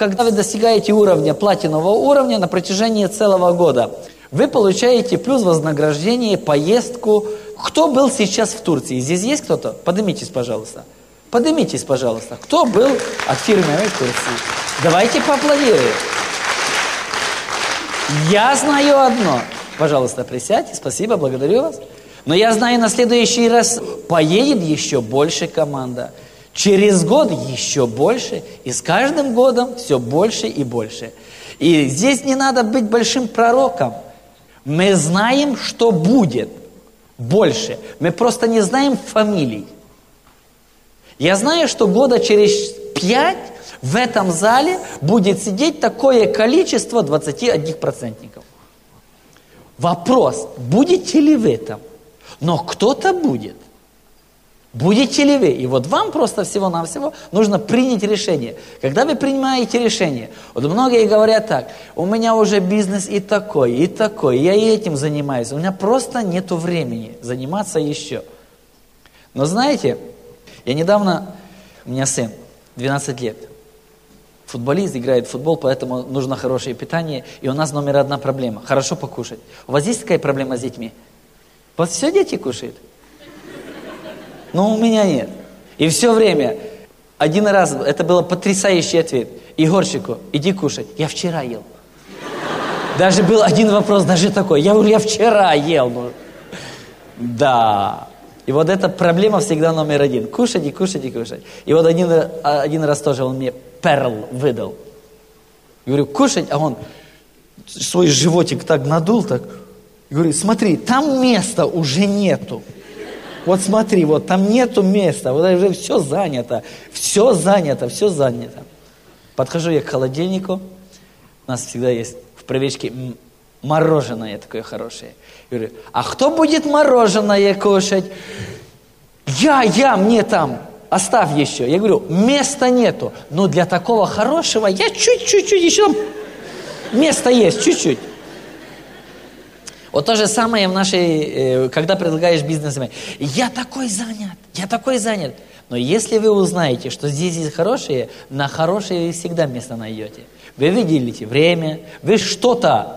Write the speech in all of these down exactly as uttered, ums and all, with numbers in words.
когда вы достигаете уровня, платинового уровня на протяжении целого года, вы получаете плюс вознаграждение, поездку. Кто был сейчас в Турции? Здесь есть кто-то? Поднимитесь, пожалуйста. Поднимитесь, пожалуйста. Кто был от фирмы в Турции? Давайте поаплодируем. Я знаю одно. Пожалуйста, присядьте. Спасибо, благодарю вас. Но я знаю, на следующий раз поедет еще больше команда. Через год еще больше. И с каждым годом все больше и больше. И здесь не надо быть большим пророком. Мы знаем, что будет больше. Мы просто не знаем фамилий. Я знаю, что года через пять в этом зале будет сидеть такое количество двадцатиоднопроцентников. Вопрос, будете ли вы там? Но кто-то будет. Будете ли вы? И вот вам просто всего-навсего нужно принять решение. Когда вы принимаете решение, вот многие говорят так: у меня уже бизнес и такой, и такой, я и этим занимаюсь. У меня просто нету времени заниматься еще. Но знаете, я недавно, у меня сын, двенадцать лет, футболист, играет в футбол, поэтому нужно хорошее питание. И у нас номер одна проблема – хорошо покушать. У вас есть такая проблема с детьми? Вот все дети кушают? Но у меня нет. И все время, один раз, это был потрясающий ответ: Егорчику, иди кушать. Я вчера ел. Даже был один вопрос, даже такой. Я говорю, я вчера ел. Ну, да. И вот эта проблема всегда номер один. Кушать и кушать и кушать. И вот один, один раз тоже он мне перл выдал. Я говорю, кушать, а он свой животик так надул, так. Я говорю, смотри, там места уже нету. Вот смотри, вот там нету места, вот уже все занято, все занято, все занято. Подхожу я к холодильнику, у нас всегда есть в привычке мороженое такое хорошее. Я говорю, а кто будет мороженое кушать? Я, я, мне там, оставь еще. Я говорю, места нету, но для такого хорошего я чуть-чуть еще, место есть, чуть-чуть. Вот то же самое в нашей, когда предлагаешь бизнесмен. Я такой занят, я такой занят. Но если вы узнаете, что здесь есть хорошие, на хорошие вы всегда место найдете. Вы выделите время, вы что-то,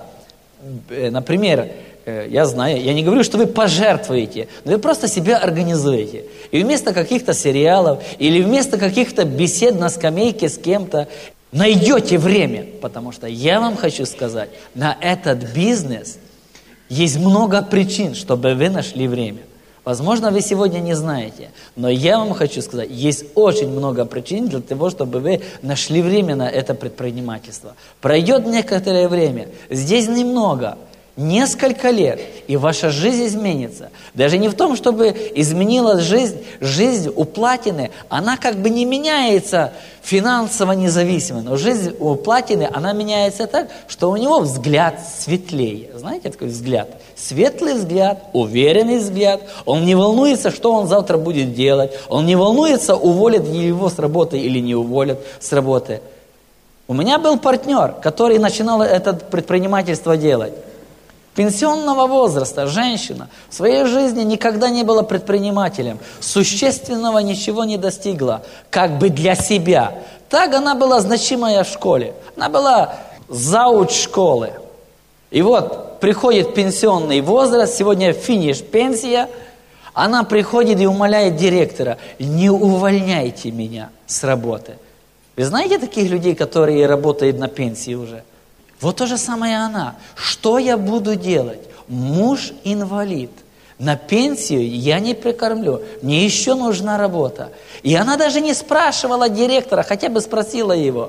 например, я знаю, я не говорю, что вы пожертвуете, но вы просто себя организуете. И вместо каких-то сериалов или вместо каких-то бесед на скамейке с кем-то найдете время. Потому что я вам хочу сказать, на этот бизнес есть много причин, чтобы вы нашли время. Возможно, вы сегодня не знаете, но я вам хочу сказать, есть очень много причин для того, чтобы вы нашли время на это предпринимательство. Пройдет некоторое время, здесь немного, несколько лет, и ваша жизнь изменится. Даже не в том, чтобы изменилась жизнь, жизнь у платины, она как бы не меняется финансово независимо, но жизнь у платины, она меняется так, что у него взгляд светлее. Знаете такой взгляд? Светлый взгляд, уверенный взгляд. Он не волнуется, что он завтра будет делать. Он не волнуется, уволят его с работы или не уволят с работы. У меня был партнер, который начинал это предпринимательство делать. Пенсионного возраста, женщина, в своей жизни никогда не была предпринимателем, существенного ничего не достигла, как бы для себя. Так она была значимая в школе, она была зауч школы. И вот приходит пенсионный возраст, сегодня финиш, пенсия, она приходит и умоляет директора, не увольняйте меня с работы. Вы знаете таких людей, которые работают на пенсии уже? Вот то же самое она. Что я буду делать? Муж инвалид. На пенсию я не прикормлю. Мне еще нужна работа. И она даже не спрашивала директора, хотя бы спросила его,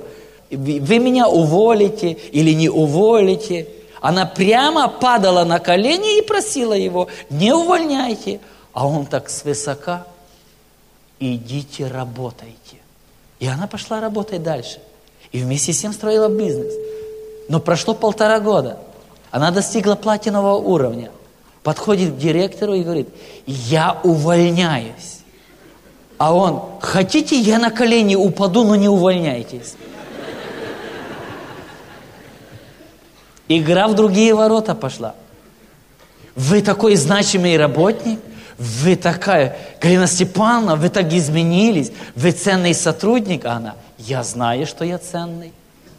вы меня уволите или не уволите? Она прямо падала на колени и просила его, не увольняйте. А он так свысока, идите работайте. И она пошла работать дальше. И вместе с тем строила бизнес. Но прошло полтора года. Она достигла платинового уровня. Подходит к директору и говорит, я увольняюсь. А он, хотите, я на колени упаду, но не увольняйтесь. Игра в другие ворота пошла. Вы такой значимый работник, вы такая, Галина Степановна, вы так изменились, вы ценный сотрудник. А она, я знаю, что я ценный.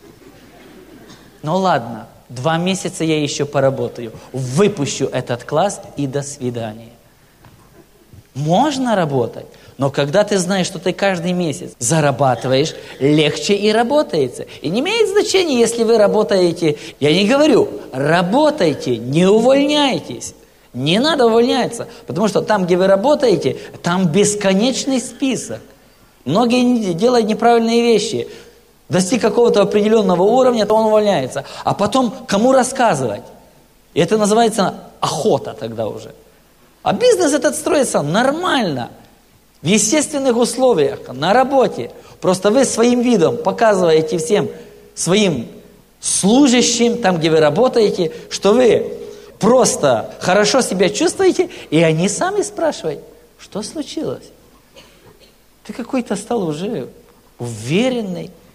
Ну ладно, два месяца я еще поработаю, выпущу этот класс и до свидания. Можно работать, но когда ты знаешь, что ты каждый месяц зарабатываешь, легче и работается. И не имеет значения, если вы работаете, я не говорю, работайте, не увольняйтесь. Не надо увольняться, потому что там, где вы работаете, там бесконечный список. Многие делают неправильные вещи. Достиг какого-то определенного уровня, то он увольняется. А потом кому рассказывать? И это называется охота тогда уже. А бизнес этот строится нормально, в естественных условиях, на работе. Просто вы своим видом показываете всем своим служащим, там, где вы работаете, что вы просто хорошо себя чувствуете, и они сами спрашивают, что случилось? Ты какой-то стал уже уверенный,